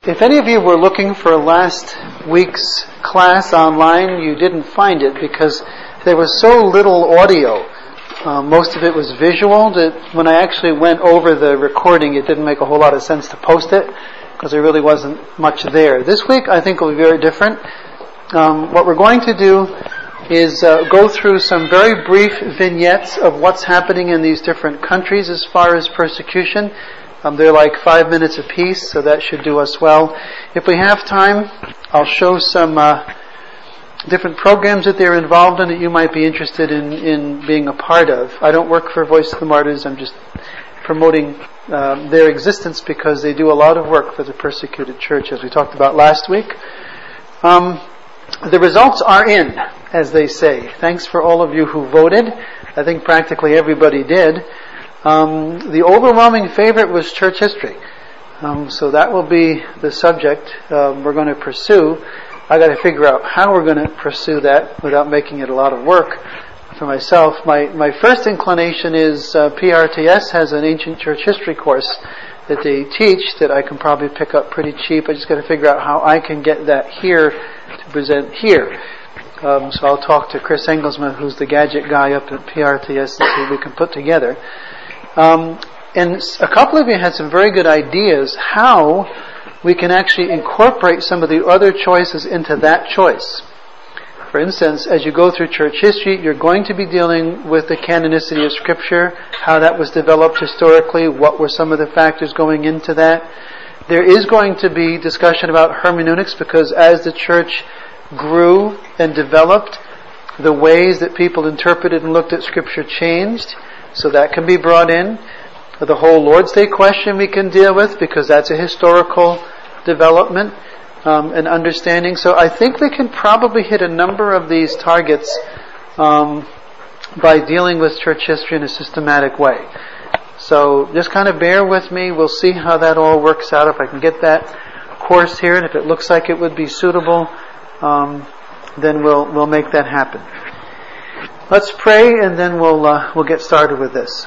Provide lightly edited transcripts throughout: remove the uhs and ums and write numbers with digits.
If any of you were looking for last week's class online, you didn't find it because there was so little audio. Most of it was visual that when I actually went over the recording, it didn't make a whole lot of sense to post it because there really wasn't much there. This week, I think will be very different. What we're going to do is go through some very brief vignettes of what's happening in these different countries as far as persecution. They're like 5 minutes apiece, so that should do us well. If we have time, I'll show some different programs that they're involved in that you might be interested in being a part of. I don't work for Voice of the Martyrs. I'm just promoting their existence because they do a lot of work for the persecuted church, as we talked about last week. The results are in, as they say. Thanks for all of you who voted. I think practically everybody did. The overwhelming favorite was church history. So that will be the subject we're going to pursue. I got to figure out how we're going to pursue that without making it a lot of work for myself. My first inclination is PRTS has an ancient church history course that they teach that I can probably pick up pretty cheap. I just got to figure out how I can get that here to present here. So I'll talk to Chris Engelsman, who's the gadget guy up at PRTS, and see what we can put together. And a couple of you had some very good ideas how we can actually incorporate some of the other choices into that choice. For instance, as you go through church history, you're going to be dealing with the canonicity of Scripture, how that was developed historically, what were some of the factors going into that. There is going to be discussion about hermeneutics because as the church grew and developed, the ways that people interpreted and looked at Scripture changed, so that can be brought in. The whole Lord's Day question we can deal with because that's a historical development and understanding. So I think we can probably hit a number of these targets by dealing with church history in a systematic way. So just kind of bear with me. We'll see how that all works out. If I can get that course here and if it looks like it would be suitable, then we'll make that happen. Let's pray and then we'll get started with this.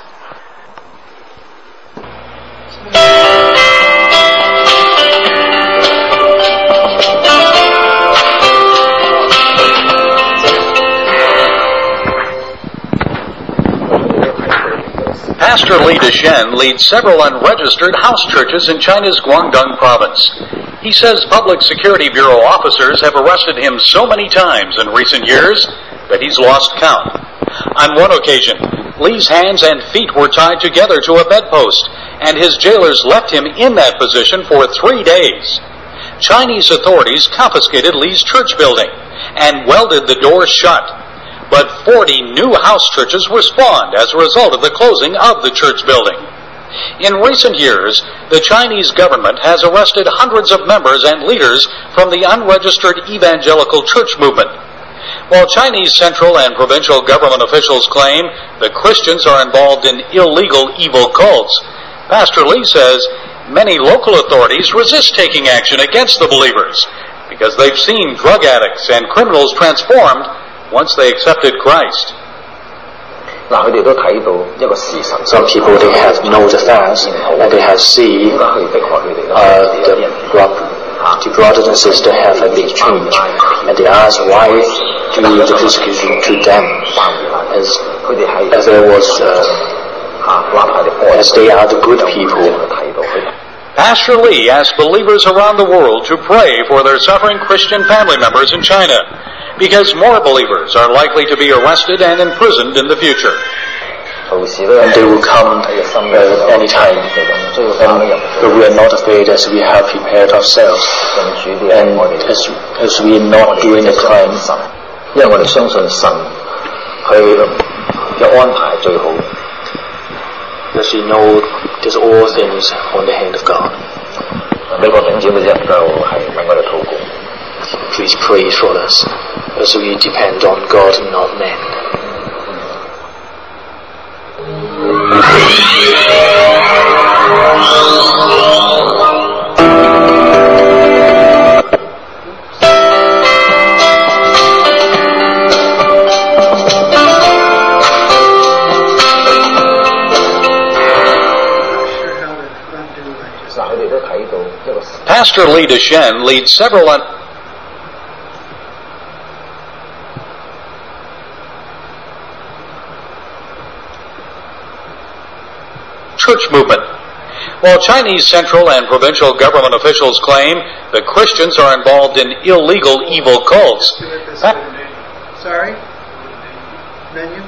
Pastor Li Deshen leads several unregistered house churches in China's Guangdong province. He says public security bureau officers have arrested him so many times in recent years that he's lost count. On one occasion, Li's hands and feet were tied together to a bedpost, and his jailers left him in that position for 3 days. Chinese authorities confiscated Li's church building and welded the doors shut. But 40 new house churches were spawned as a result of the closing of the church building. In recent years, the Chinese government has arrested hundreds of members and leaders from the unregistered evangelical church movement. While Chinese central and provincial government officials claim that Christians are involved in illegal evil cults, Pastor Li says many local authorities resist taking action against the believers because they've seen drug addicts and criminals transformed once they accepted Christ. Some people, they have know the facts and they have seen the brothers and sisters have a big change, and they ask why do the persecution to them as there was as they are the good people. Pastor Li asked believers around the world to pray for their suffering Christian family members in China, because more believers are likely to be arrested and imprisoned in the future. And they will come anytime, but we are not afraid as we have prepared ourselves, and as we are not doing the crime. As we know, there's all things on the hand of God. Please pray for us, as we depend on God and not man. Pastor Pastor Lee Deshen leads several church movement. While Chinese central and provincial government officials claim that Christians are involved in illegal evil cults. Sorry? Menu?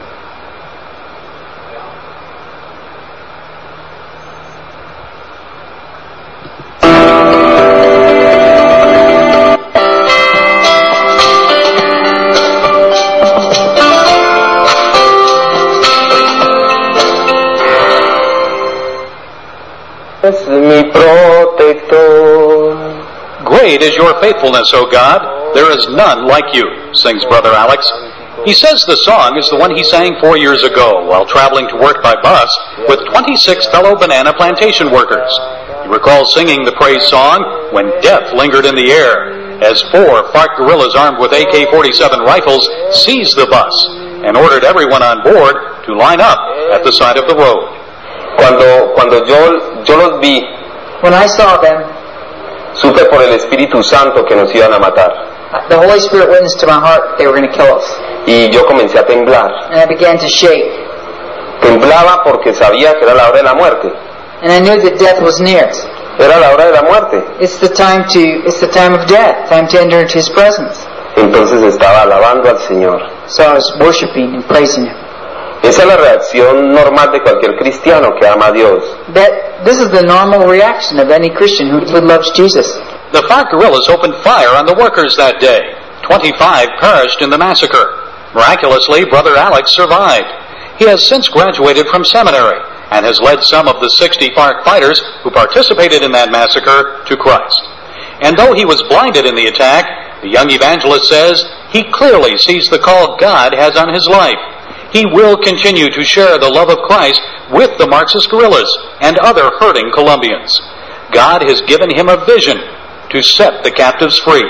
Mi protector. Great is your faithfulness, O God. There is none like you, sings Brother Alex. He says the song is the one he sang 4 years ago while traveling to work by bus with 26 fellow banana plantation workers. He recalls singing the praise song when death lingered in the air as 4 FARC guerrillas armed with AK-47 rifles seized the bus and ordered everyone on board to line up at the side of the road. Cuando yo los vi, when I saw them, supe por el Espíritu Santo que nos iban a matar. The Holy Spirit witnessed to my heart they were going to kill us. Y yo comencé a temblar. And I began to shake. Temblaba porque sabía que era la hora de la muerte. And I knew that death was near. Era la hora de la muerte. It's the time of death, time to enter into His presence. Entonces estaba alabando al Señor. So I was worshiping and praising Him. Esa es la reacción normal de cualquier cristiano que ama a Dios. This is the normal reaction of any Christian who loves Jesus. The FARC guerrillas opened fire on the workers that day. 25 perished in the massacre. Miraculously, Brother Alex survived. He has since graduated from seminary and has led some of the 60 FARC fighters who participated in that massacre to Christ. And though he was blinded in the attack, the young evangelist says he clearly sees the call God has on his life. He will continue to share the love of Christ with the Marxist guerrillas and other hurting Colombians. God has given him a vision to set the captives free.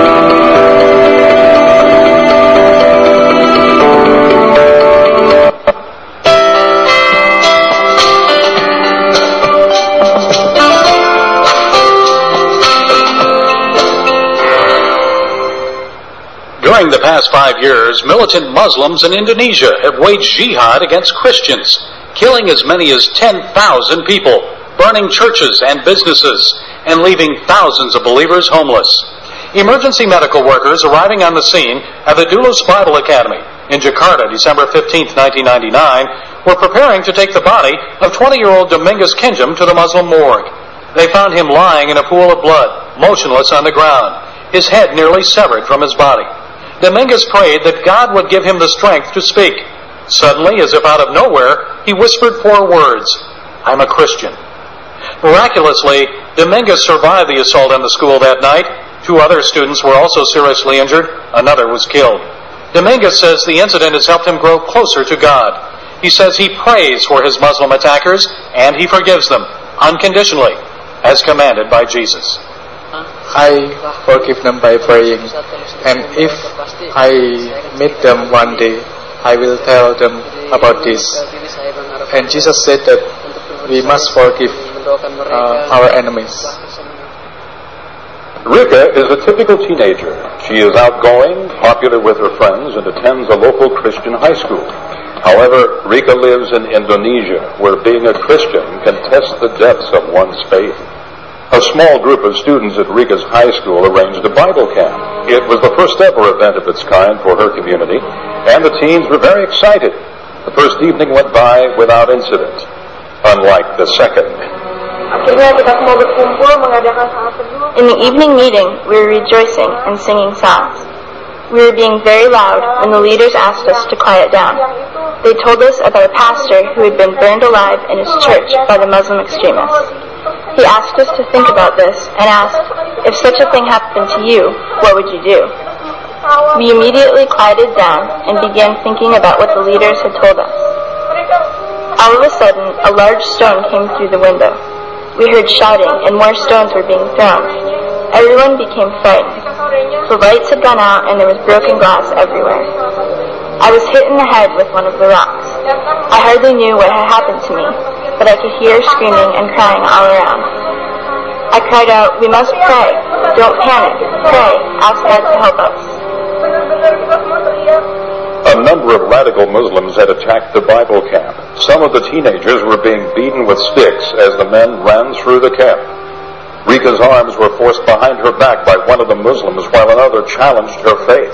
During the past 5 years, militant Muslims in Indonesia have waged jihad against Christians, killing as many as 10,000 people, burning churches and businesses, and leaving thousands of believers homeless. Emergency medical workers arriving on the scene at the Dulus Bible Academy in Jakarta, December 15, 1999, were preparing to take the body of 20-year-old Dominguez Kinjam to the Muslim morgue. They found him lying in a pool of blood, motionless on the ground, his head nearly severed from his body. Dominguez prayed that God would give him the strength to speak. Suddenly, as if out of nowhere, he whispered 4 words, "I'm a Christian." Miraculously, Dominguez survived the assault on the school that night. 2 other students were also seriously injured. Another was killed. Dominguez says the incident has helped him grow closer to God. He says he prays for his Muslim attackers and he forgives them unconditionally, as commanded by Jesus. I forgive them by praying, and if I meet them one day, I will tell them about this. And Jesus said that we must forgive our enemies. Rika is a typical teenager. She is outgoing, popular with her friends, and attends a local Christian high school. However, Rika lives in Indonesia, where being a Christian can test the depths of one's faith. A small group of students at Rika's high school arranged a Bible camp. It was the first ever event of its kind for her community, and the teens were very excited. The first evening went by without incident, unlike the second. In the evening meeting, we were rejoicing and singing songs. We were being very loud when the leaders asked us to quiet down. They told us about a pastor who had been burned alive in his church by the Muslim extremists. He asked us to think about this and asked, if such a thing happened to you, what would you do? We immediately quieted down and began thinking about what the leaders had told us. All of a sudden, a large stone came through the window. We heard shouting and more stones were being thrown. Everyone became frightened. The lights had gone out and there was broken glass everywhere. I was hit in the head with one of the rocks. I hardly knew what had happened to me, but I could hear screaming and crying all around. I cried out, "We must pray. Don't panic. Pray. Ask God to help us." A number of radical Muslims had attacked the Bible camp. Some of the teenagers were being beaten with sticks as the men ran through the camp. Rika's arms were forced behind her back by one of the Muslims while another challenged her faith.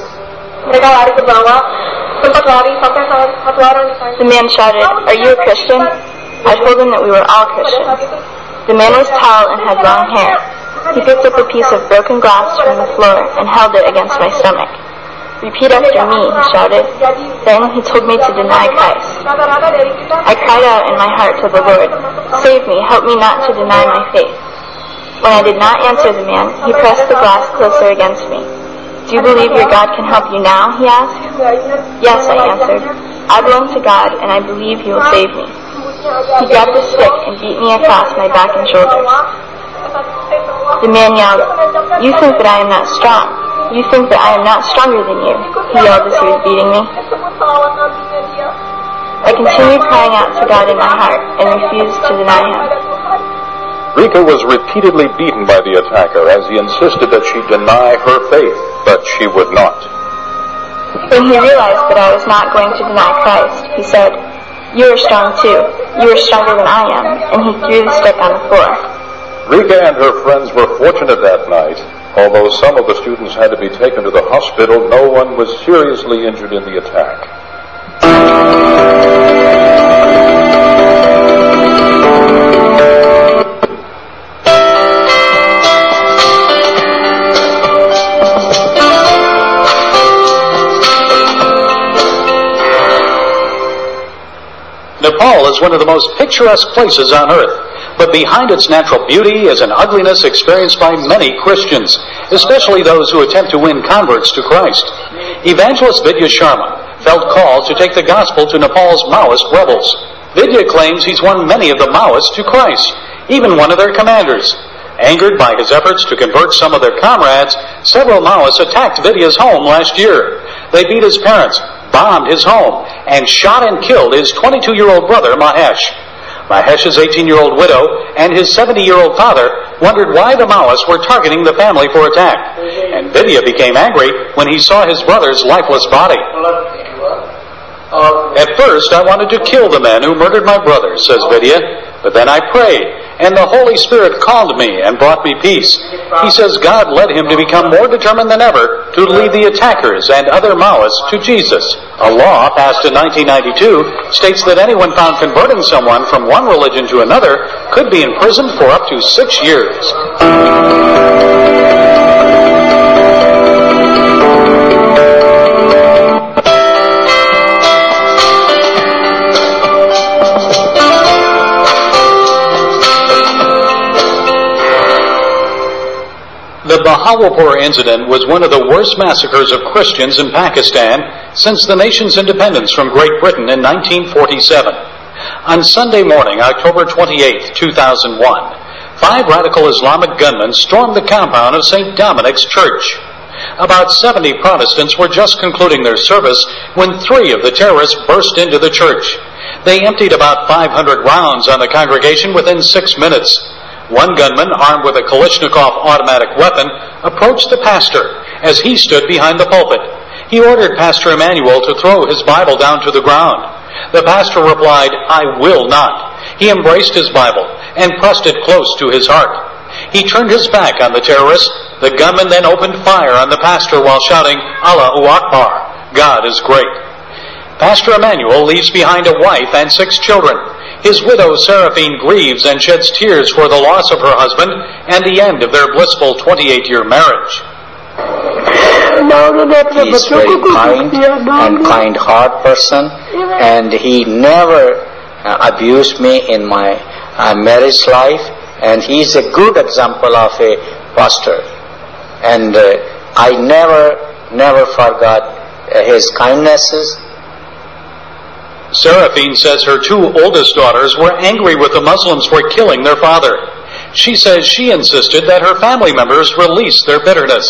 The man shouted, "Are you a Christian?" I told him that we were all Christians. The man was tall and had long hair. He picked up a piece of broken glass from the floor and held it against my stomach. "Repeat after me," he shouted. Then he told me to deny Christ. I cried out in my heart to the Lord, "Save me, help me not to deny my faith." When I did not answer the man, he pressed the glass closer against me. "Do you believe your God can help you now?" he asked. "Yes," I answered. "I belong to God, and I believe He will save me." He grabbed a stick and beat me across my back and shoulders. The man yelled, "You think that I am not strong. You think that I am not stronger than you," he yelled as he was beating me. I continued crying out to God in my heart and refused to deny Him. Rika was repeatedly beaten by the attacker as he insisted that she deny her faith, but she would not. When he realized that I was not going to deny Christ, he said, "You are strong too. You are stronger than I am," and he threw the stick on the floor. Rika and her friends were fortunate that night. Although some of the students had to be taken to the hospital, no one was seriously injured in the attack. Nepal is one of the most picturesque places on earth, but behind its natural beauty is an ugliness experienced by many Christians, especially those who attempt to win converts to Christ. Evangelist Vidya Sharma felt called to take the gospel to Nepal's Maoist rebels. Vidya claims he's won many of the Maoists to Christ, even one of their commanders. Angered by his efforts to convert some of their comrades, several Maoists attacked Vidya's home last year. They beat his parents, bombed his home, and shot and killed his 22-year-old brother, Mahesh. Mahesh's 18-year-old widow and his 70-year-old father wondered why the Maoists were targeting the family for attack. And Vidya became angry when he saw his brother's lifeless body. "At first, I wanted to kill the men who murdered my brother," says Vidya, "but then I prayed, and the Holy Spirit calmed me and brought me peace." He says God led him to become more determined than ever to lead the attackers and other Maoists to Jesus. A law passed in 1992 states that anyone found converting someone from one religion to another could be imprisoned for up to 6 years. The Bahawalpur incident was one of the worst massacres of Christians in Pakistan since the nation's independence from Great Britain in 1947. On Sunday morning, October 28, 2001, 5 radical Islamic gunmen stormed the compound of St. Dominic's Church. About 70 Protestants were just concluding their service when 3 of the terrorists burst into the church. They emptied about 500 rounds on the congregation within 6 minutes. One gunman, armed with a Kalashnikov automatic weapon, approached the pastor as he stood behind the pulpit. He ordered Pastor Emmanuel to throw his Bible down to the ground. The pastor replied, "I will not." He embraced his Bible and pressed it close to his heart. He turned his back on the terrorists. The gunman then opened fire on the pastor while shouting, "Allahu Akbar, God is great." Pastor Emmanuel leaves behind a wife and 6 children. His widow, Seraphine, grieves and sheds tears for the loss of her husband and the end of their blissful 28-year marriage. He is very kind and kind-hearted person, and he never abused me in my marriage life, and he is a good example of a pastor. And I never forgot his kindnesses. Seraphine says her 2 oldest daughters were angry with the Muslims for killing their father. She says she insisted that her family members release their bitterness.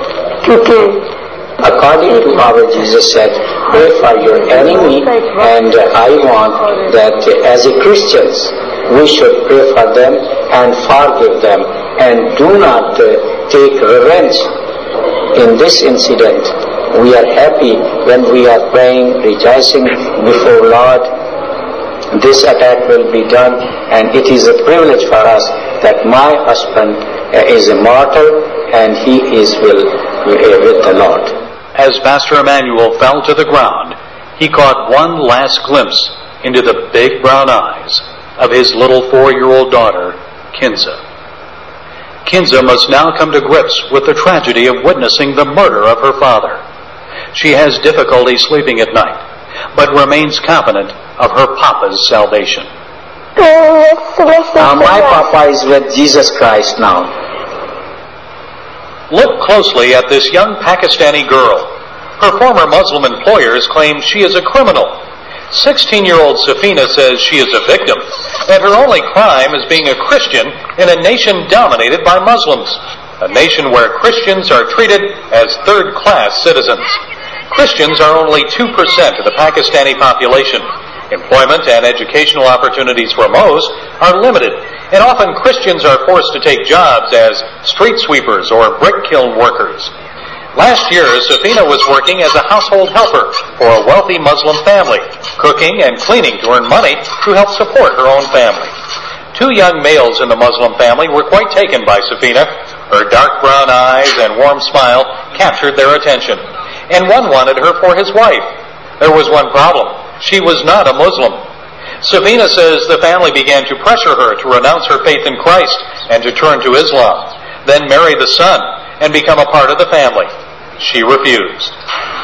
According to our Jesus said, pray for your enemy, and I want that as a Christians, we should pray for them and forgive them and do not take revenge. In this incident, we are happy when we are praying, rejoicing before Lord. This attack will be done, and it is a privilege for us that my husband is immortal and he is with the Lord. As Pastor Emmanuel fell to the ground, he caught one last glimpse into the big brown eyes of his little 4-year-old daughter, Kinza. Kinza must now come to grips with the tragedy of witnessing the murder of her father. She has difficulty sleeping at night, but remains confident of her papa's salvation. My papa is with Jesus Christ now. Look closely at this young Pakistani girl. Her former Muslim employers claim she is a criminal. 16-year-old Safina says she is a victim, and her only crime is being a Christian in a nation dominated by Muslims, a nation where Christians are treated as third-class citizens. Christians are only 2% of the Pakistani population. Employment and educational opportunities for most are limited, and often Christians are forced to take jobs as street sweepers or brick kiln workers. Last year, Safina was working as a household helper for a wealthy Muslim family, cooking and cleaning to earn money to help support her own family. 2 young males in the Muslim family were quite taken by Safina. Her dark brown eyes and warm smile captured their attention, and one wanted her for his wife. There was one problem. She was not a Muslim. Safina says the family began to pressure her to renounce her faith in Christ and to turn to Islam, then marry the son and become a part of the family. She refused.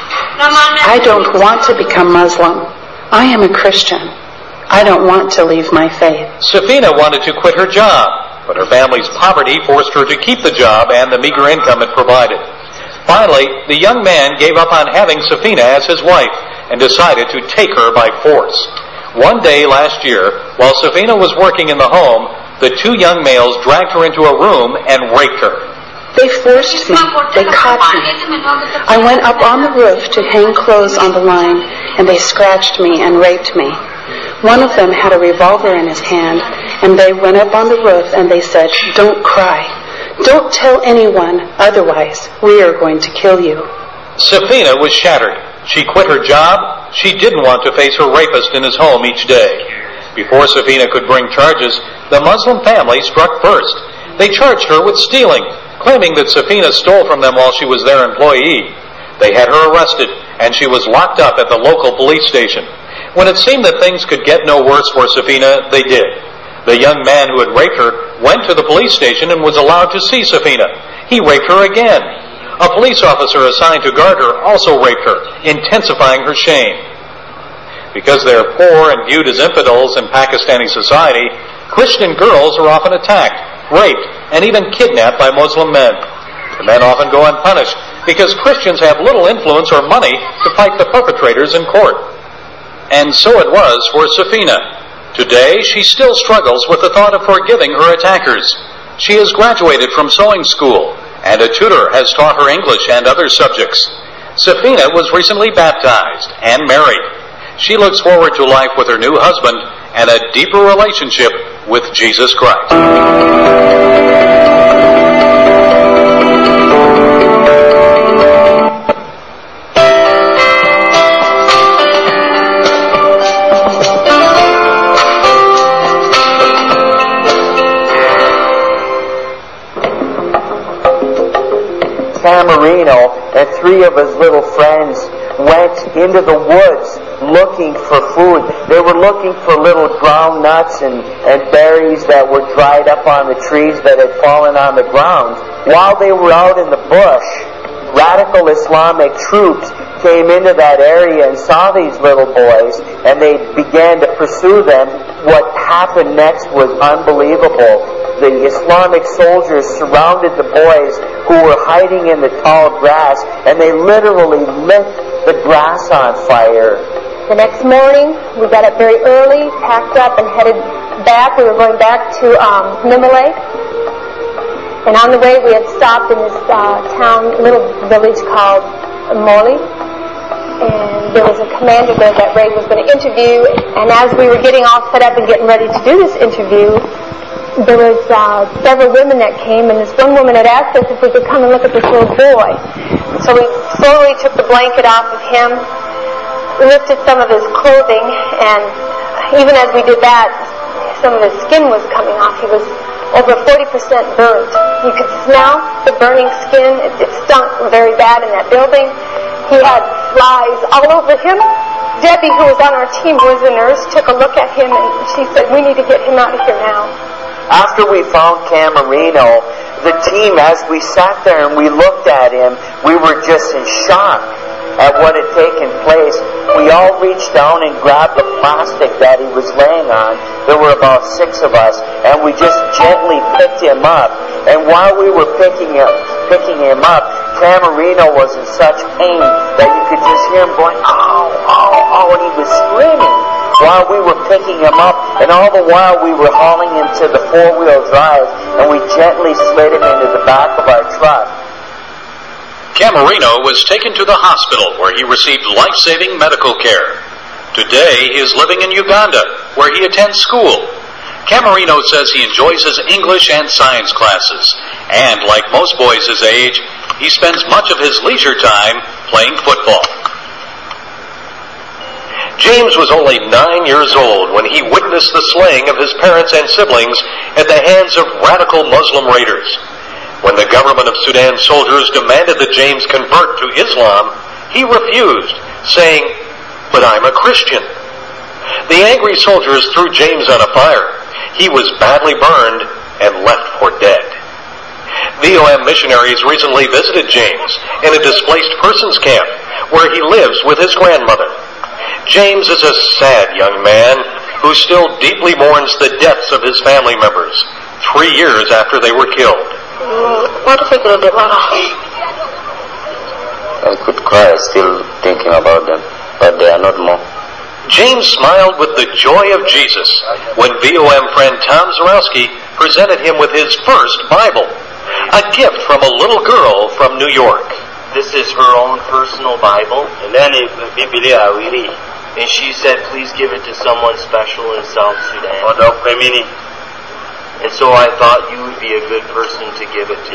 I don't want to become Muslim. I am a Christian. I don't want to leave my faith. Safina wanted to quit her job, but her family's poverty forced her to keep the job and the meager income it provided. Finally, the young man gave up on having Safina as his wife and decided to take her by force. One day last year, while Safina was working in the home, the 2 young males dragged her into a room and raped her. They forced me. They caught me. I went up on the roof to hang clothes on the line, and they scratched me and raped me. One of them had a revolver in his hand, and they went up on the roof and they said, "Don't cry. Don't tell anyone, otherwise we are going to kill you." Safina was shattered. She quit her job. She didn't want to face her rapist in his home each day. Before Safina could bring charges, the Muslim family struck first. They charged her with stealing, claiming that Safina stole from them while she was their employee. They had her arrested, and she was locked up at the local police station. When it seemed that things could get no worse for Safina, they did. The young man who had raped her went to the police station and was allowed to see Safina. He raped her again. A police officer assigned to guard her also raped her, intensifying her shame. Because they are poor and viewed as infidels in Pakistani society, Christian girls are often attacked, raped, and even kidnapped by Muslim men. The men often go unpunished because Christians have little influence or money to fight the perpetrators in court. And so it was for Safina. Today, she still struggles with the thought of forgiving her attackers. She has graduated from sewing school, and a tutor has taught her English and other subjects. Safina was recently baptized and married. She looks forward to life with her new husband and a deeper relationship with Jesus Christ. San Marino, and 3 of his little friends went into the woods looking for food. They were looking for little ground nuts and berries that were dried up on the trees that had fallen on the ground. While they were out in the bush, radical Islamic troops came into that area and saw these little boys, and they began to pursue them. What happened next was unbelievable. The Islamic soldiers surrounded the boys who were hiding in the tall grass, and they literally lit the grass on fire. The next morning, we got up very early, packed up, and headed back. We were going back to Nimale. And on the way, we had stopped in this little village called Moli. And there was a commander there that Ray was going to interview. And as we were getting all set up and getting ready to do this interview, there was several women that came, and this one woman had asked us if we could come and look at this little boy. So we slowly took the blanket off of him, lifted some of his clothing, and even as we did that, some of his skin was coming off. He was over 40% burnt. You could smell the burning skin. It stunk very bad in that building. He had flies all over him. Debbie, who was on our team, who was a nurse, took a look at him, and she said, we need to get him out of here now. After we found Camerino, the team, as we sat there and we looked at him, we were just in shock at what had taken place. We all reached down and grabbed the plastic that he was laying on. There were about 6 of us, and we just gently picked him up. And while we were picking him up, Camerino was in such pain that you could just hear him going, ow, ow, ow, and he was screaming while we were picking him up. And all the while we were hauling him to the 4-wheel drive, and we gently slid him into the back of our truck. Camerino was taken to the hospital where he received life-saving medical care. Today, he is living in Uganda, where he attends school. Camerino says he enjoys his English and science classes, and like most boys his age, he spends much of his leisure time playing football. James was only 9 years old when he witnessed the slaying of his parents and siblings at the hands of radical Muslim raiders. When the government of Sudan soldiers demanded that James convert to Islam, he refused, saying, "But I'm a Christian." The angry soldiers threw James on a fire. He was badly burned and left for dead. VOM missionaries recently visited James in a displaced persons camp where he lives with his grandmother. James is a sad young man who still deeply mourns the deaths of his family members 3 years after they were killed. What if I could have I could cry still thinking about them, but they are not more. James smiled with the joy of Jesus when VOM friend Tom Zarowski presented him with his first Bible, a gift from a little girl from New York. This is her own personal Bible, and she said, please give it to someone special in South Sudan. And so I thought you would be a good person to give it to.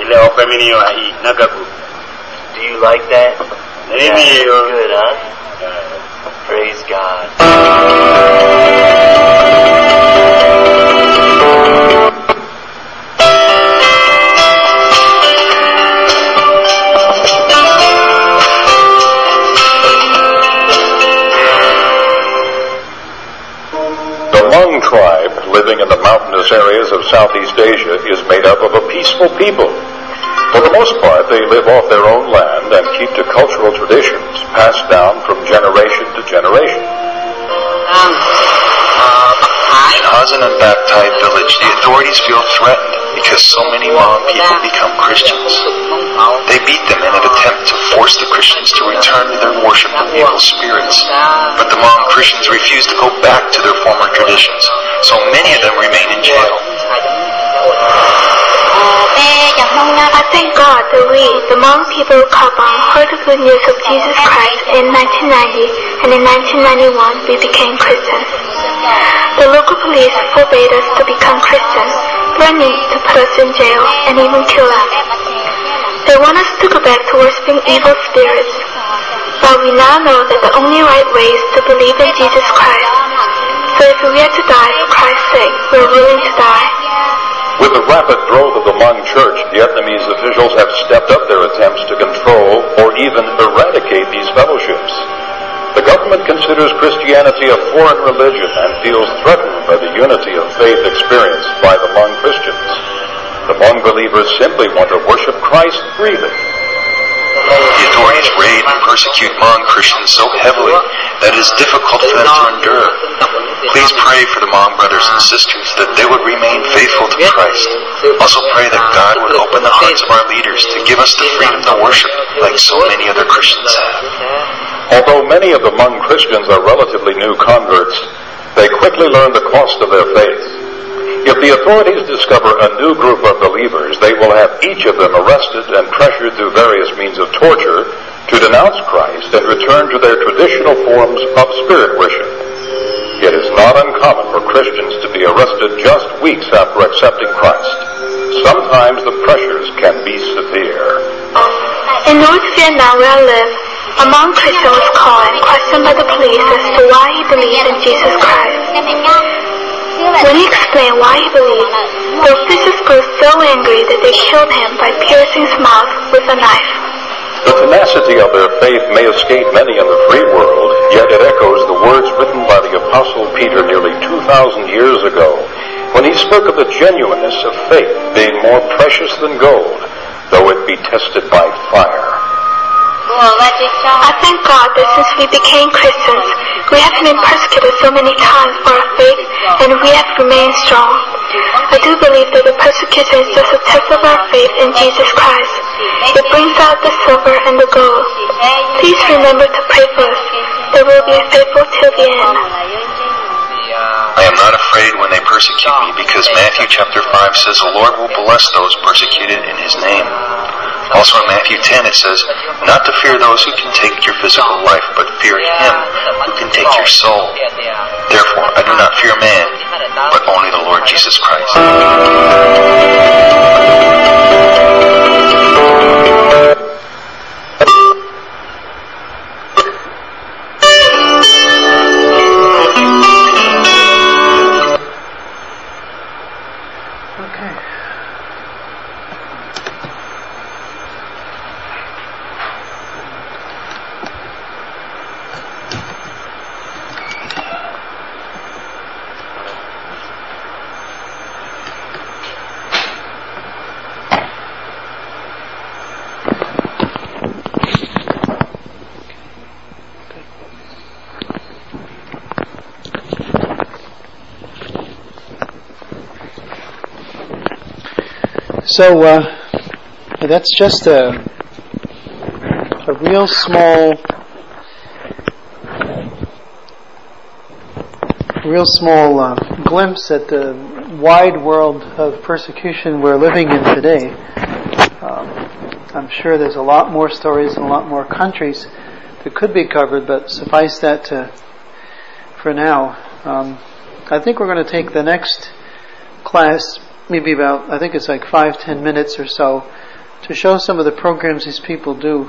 Do you like that? Yeah, good, huh? Praise God. The Hmong tribe, living in the mountainous areas of Southeast Asia, is made up of a peaceful people. For the most part, they live off their own land and keep to cultural traditions passed down from generation to generation. In Hazan and Baptai village, the authorities feel threatened because so many Hmong people become Christians. They beat them in an attempt to force the Christians to return to their worship of evil spirits. But the Hmong Christians refuse to go back to their former traditions, so many of them remain in jail. I thank God that we, the Hmong people of Kabang, heard the good news of Jesus Christ in 1990, and in 1991 we became Christians. The local police forbade us to become Christians, threatening to put us in jail and even kill us. They want us to go back to worshiping evil spirits, but we now know that the only right way is to believe in Jesus Christ. So if we are to die for Christ's sake, we're willing to die. With the rapid growth of the Hmong church, Vietnamese officials have stepped up their attempts to control or even eradicate these fellowships. The government considers Christianity a foreign religion and feels threatened by the unity of faith experienced by the Hmong Christians. The Hmong believers simply want to worship Christ freely. The authorities raid and persecute Hmong Christians so heavily that it is difficult for them to endure. Please pray for the Hmong brothers and sisters that they would remain faithful to Christ. Also pray that God would open the hearts of our leaders to give us the freedom to worship like so many other Christians have. Although many of the Hmong Christians are relatively new converts, they quickly learn the cost of their faith. If the authorities discover a new group of believers, they will have each of them arrested and pressured through various means of torture to denounce Christ and return to their traditional forms of spirit worship. It is not uncommon for Christians to be arrested just weeks after accepting Christ. Sometimes the pressures can be severe. In North Vietnam, where I live, a non-Christian was caught and questioned by the police as to why he believed in Jesus Christ. When he explained why he believed, the officials grew so angry that they killed him by piercing his mouth with a knife. The tenacity of their faith may escape many in the free world, yet it echoes the words written by the Apostle Peter nearly 2,000 years ago, when he spoke of the genuineness of faith being more precious than gold, though it be tested by fire. I thank God that since we became Christians, we have been persecuted so many times for our faith, and we have remained strong. I do believe that the persecution is just a test of our faith in Jesus Christ. It brings out the silver and the gold. Please remember to pray for us, that we will be faithful till the end. I am not afraid when they persecute me, because Matthew chapter 5 says the Lord will bless those persecuted in His name. Also in Matthew 10 it says, not to fear those who can take your physical life, but fear Him who can take your soul. Therefore, I do not fear man, but only the Lord Jesus Christ. So that's just a real small glimpse at the wide world of persecution we're living in today. I'm sure there's a lot more stories in a lot more countries that could be covered, but suffice that for now. I think we're going to take the next class, maybe about, I think it's like 5-10 minutes or so, to show some of the programs these people do.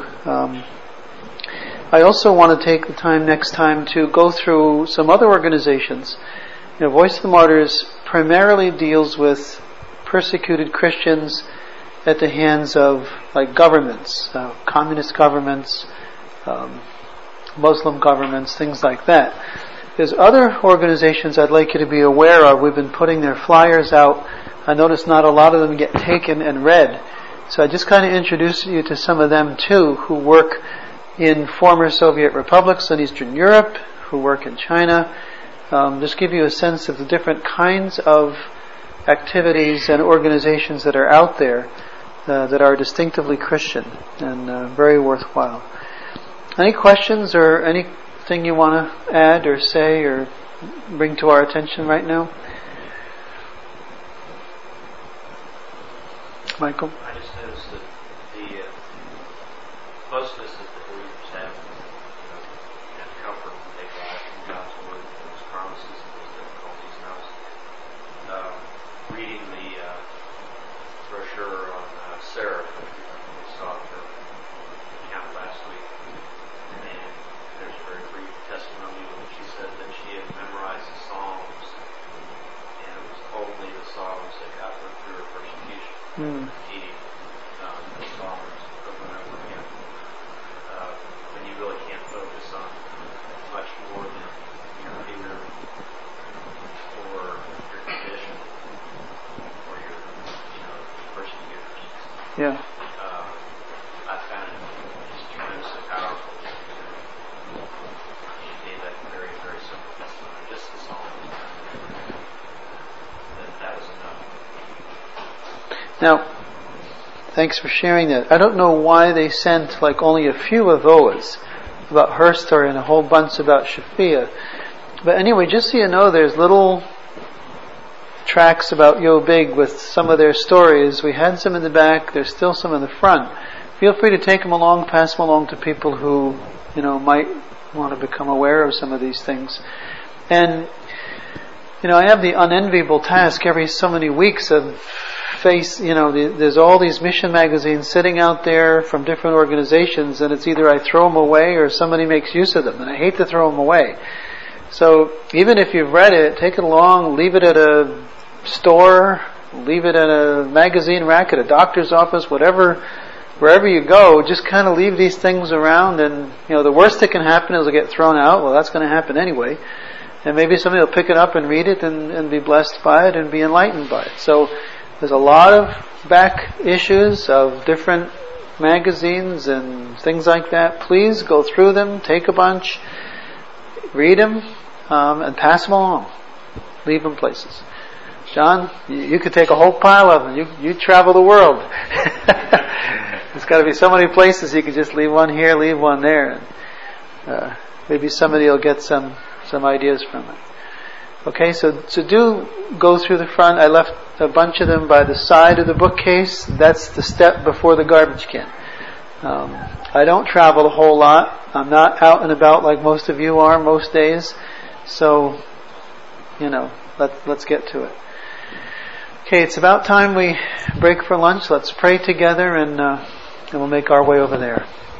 I also want to take the time next time to go through some other organizations. Voice of the Martyrs primarily deals with persecuted Christians at the hands of governments, communist governments, Muslim governments, things like that. There's other organizations I'd like you to be aware of. We've been putting their flyers out. I notice not a lot of them get taken and read. So I just kind of introduce you to some of them too, who work in former Soviet republics in Eastern Europe, who work in China. Just give you a sense of the different kinds of activities and organizations that are out there that are distinctively Christian and very worthwhile. Any questions or anything you want to add or say or bring to our attention right now? Michael? I just noticed that the closeness that the believers have comfort that they derive from God's Word and His promises and His difficulties. And I was reading the brochure on Sarah, we saw her account last week, and there's a very brief testimony where she said that she had memorized the Psalms, and it was only the Psalms that got her through her persecution. Repeating the Psalms over and over again. When you really can't focus on much more than your fear or your condition or your persecutors. Yeah. I found it just tremendously powerful. She gave that very, very simple testimony, just the Psalms. That was enough. Now, thanks for sharing that. I don't know why they sent only a few of those about her story and a whole bunch about Shafia. But anyway, just so you know, there's little tracks about Yo Big with some of their stories. We had some in the back. There's still some in the front. Feel free to take them along, pass them along to people who, might want to become aware of some of these things. And I have the unenviable task every so many weeks of there's all these mission magazines sitting out there from different organizations, and it's either I throw them away or somebody makes use of them, and I hate to throw them away. So even if you've read it, take it along, leave it at a store, leave it in a magazine rack at a doctor's office, wherever you go, just kind of leave these things around, and the worst that can happen is it'll get thrown out. Well, that's going to happen anyway. And maybe somebody will pick it up and read it and be blessed by it and be enlightened by it. So there's a lot of back issues of different magazines and things like that. Please go through them, take a bunch, read them, and pass them along. Leave them places. John, you could take a whole pile of them. You travel the world. There's got to be so many places you could just leave one here, leave one there. And, maybe somebody will get some ideas from it. Okay, so do go through the front. I left a bunch of them by the side of the bookcase. That's the step before the garbage can. I don't travel a whole lot. I'm not out and about like most of you are most days. So, let's get to it. Okay, it's about time we break for lunch. Let's pray together and we'll make our way over there.